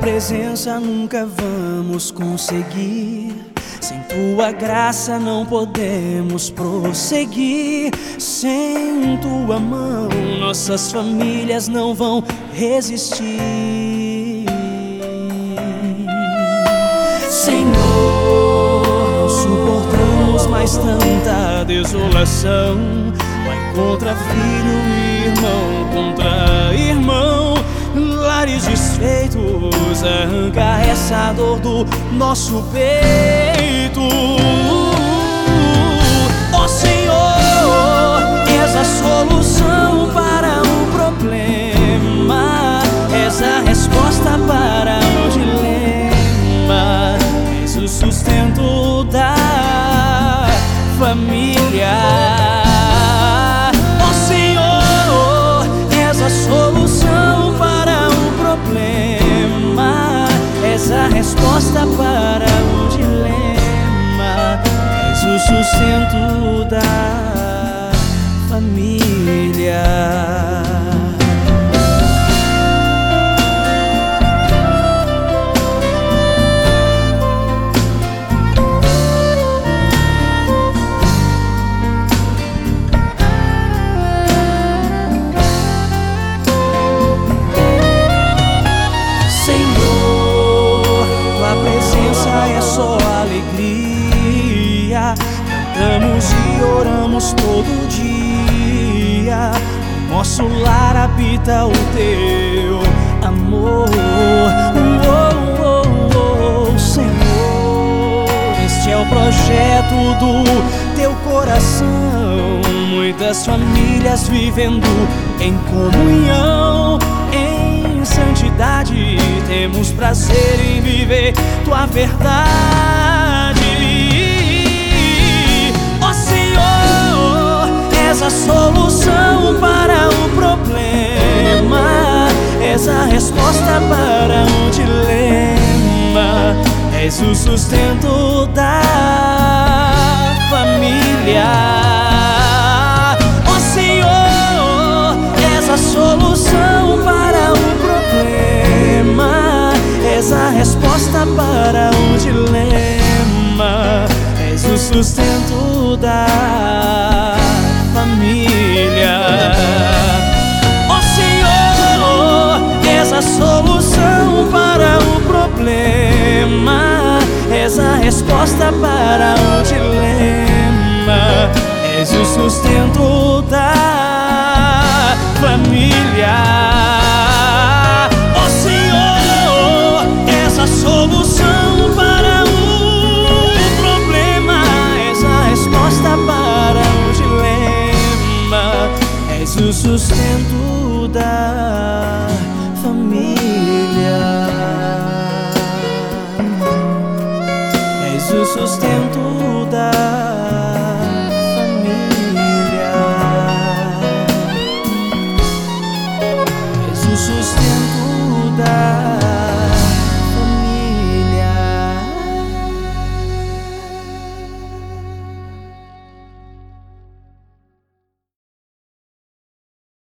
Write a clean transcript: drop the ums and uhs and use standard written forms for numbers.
presença nunca vamos conseguir. Sem tua graça não podemos prosseguir. Sem tua mão nossas famílias não vão resistir. Senhor, não suportamos mais tanta desolação. Mãe contra filho, irmão contra irmão, lares desfeitos, arranca essa dor do nosso peito. Ó Senhor, és a solução para o problema, és a resposta para o dilema, és o sustento da família. Ó Senhor, és a solução para o problema, és a resposta para o dilema, és o sustento da família. É só alegria, cantamos e oramos todo dia. No nosso lar habita o teu amor. Senhor, este é o projeto do teu coração. Muitas famílias vivendo em comunhão, em santidade, temos prazer em viver tua verdade. Ó Senhor, és a solução para o problema, és a resposta para o dilema, és o sustento da família. Ó Senhor, és a solução para o problema, és a resposta para o dilema, és o sustento da família. Ó Senhor, és a solução para o problema, és a resposta para o dilema, és o sustento da família. Ó Senhor, és a solução para o problema, és a resposta para o dilema, és o sustento